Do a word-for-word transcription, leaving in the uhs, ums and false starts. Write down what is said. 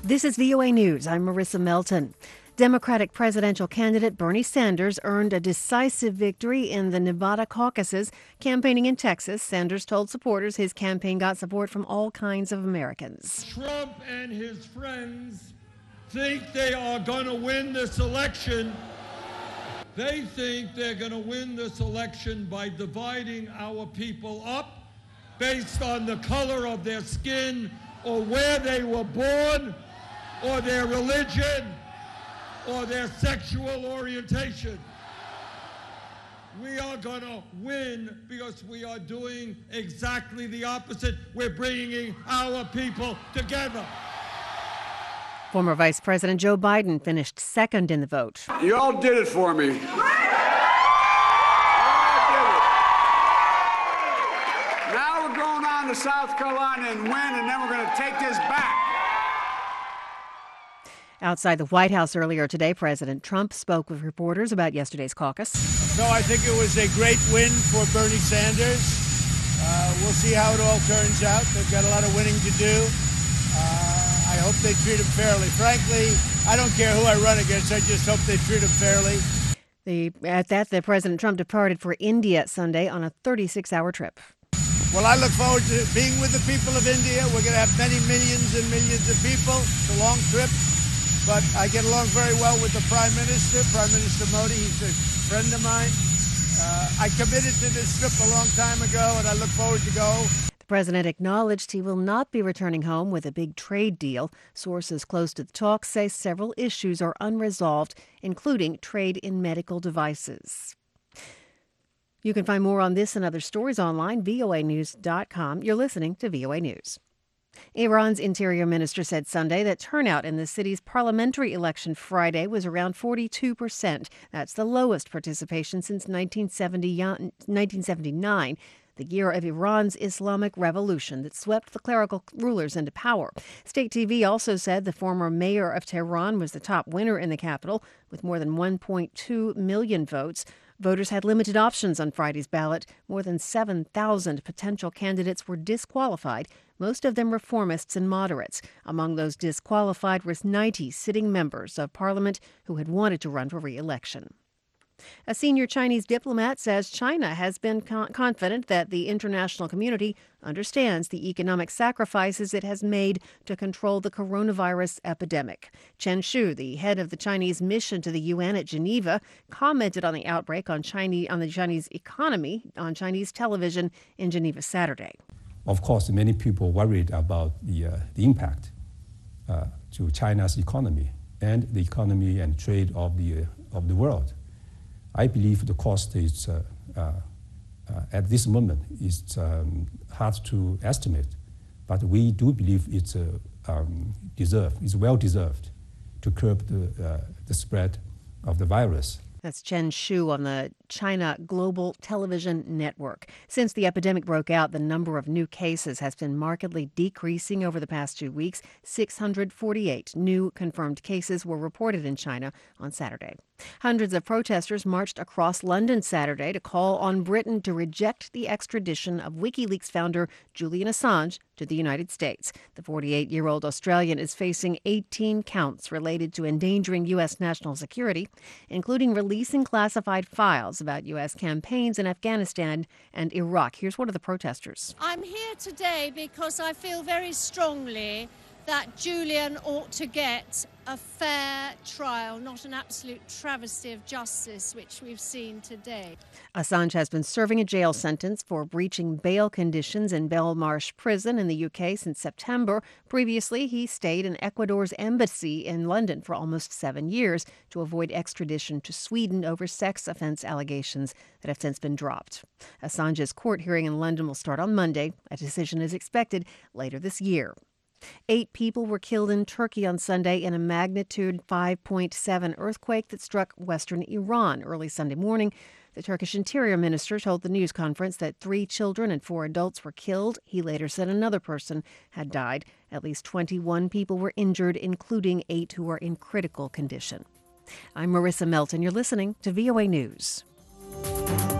This is V O A News. I'm Marissa Melton. Democratic presidential candidate Bernie Sanders earned a decisive victory in the Nevada caucuses. Campaigning in Texas, Sanders told supporters his campaign got support from all kinds of Americans. Trump and his friends think they are going to win this election. They think they're going to win this election by dividing our people up based on the color of their skin or where they were born or their religion or their sexual orientation. We are going to win because we are doing exactly the opposite. We're bringing our people together. Former Vice President Joe Biden finished second in the vote. You all did it for me. You all did it. Now we're going on to South Carolina and win, and then we're going to take this back. Outside the White House earlier today, President Trump spoke with reporters about yesterday's caucus. So I think it was a great win for Bernie Sanders. Uh, we'll see how it all turns out. They've got a lot of winning to do. Uh, I hope they treat him fairly. Frankly, I don't care who I run against. I just hope they treat him fairly. The, at that, the President Trump departed for India Sunday on a thirty-six hour trip. Well, I look forward to being with the people of India. We're going to have many millions and millions of people. It's a long trip. But I get along very well with the Prime Minister, Prime Minister Modi. He's a friend of mine. Uh, I committed to this trip a long time ago, and I look forward to go. The president acknowledged he will not be returning home with a big trade deal. Sources close to the talks say several issues are unresolved, including trade in medical devices. You can find more on this and other stories online, V O A news dot com. You're listening to V O A News. Iran's interior minister said Sunday that turnout in the city's parliamentary election Friday was around forty-two percent. That's the lowest participation since nineteen seventy-nine, the year of Iran's Islamic Revolution that swept the clerical rulers into power. State T V also said the former mayor of Tehran was the top winner in the capital with more than one point two million votes. Voters had limited options on Friday's ballot. More than seven thousand potential candidates were disqualified, most of them reformists and moderates. Among those disqualified was ninety sitting members of parliament who had wanted to run for re-election. A senior Chinese diplomat says China has been con- confident that the international community understands the economic sacrifices it has made to control the coronavirus epidemic. Chen Shu, the head of the Chinese mission to the U N at Geneva, commented on the outbreak on Chinese on the Chinese economy on Chinese television in Geneva Saturday. Of course, many people worried about the uh, the impact uh, to China's economy and the economy and trade of the uh, of the world. I believe the cost is, uh, uh, uh, at this moment, is um, hard to estimate, but we do believe it's uh, um, deserved, it's well deserved to curb the, uh, the spread of the virus. That's Chen Shu on the China Global Television Network. Since the epidemic broke out, the number of new cases has been markedly decreasing over the past two weeks. six hundred forty-eight new confirmed cases were reported in China on Saturday. Hundreds of protesters marched across London Saturday to call on Britain to reject the extradition of WikiLeaks founder Julian Assange to the United States. The forty-eight-year-old Australian is facing eighteen counts related to endangering U S national security, including releasing classified files about U S campaigns in Afghanistan and Iraq. Here's one of the protesters. I'm here today because I feel very strongly that Julian ought to get a fair trial, not an absolute travesty of justice, which we've seen today. Assange has been serving a jail sentence for breaching bail conditions in Belmarsh Prison in the U K since September. Previously, he stayed in Ecuador's embassy in London for almost seven years to avoid extradition to Sweden over sex offense allegations that have since been dropped. Assange's court hearing in London will start on Monday. A decision is expected later this year. Eight people were killed in Turkey on Sunday in a magnitude five point seven earthquake that struck western Iran early Sunday morning. The Turkish Interior Minister told the news conference that three children and four adults were killed. He later said another person had died. At least twenty-one people were injured, including eight who are in critical condition. I'm Marissa Melton. You're listening to V O A News.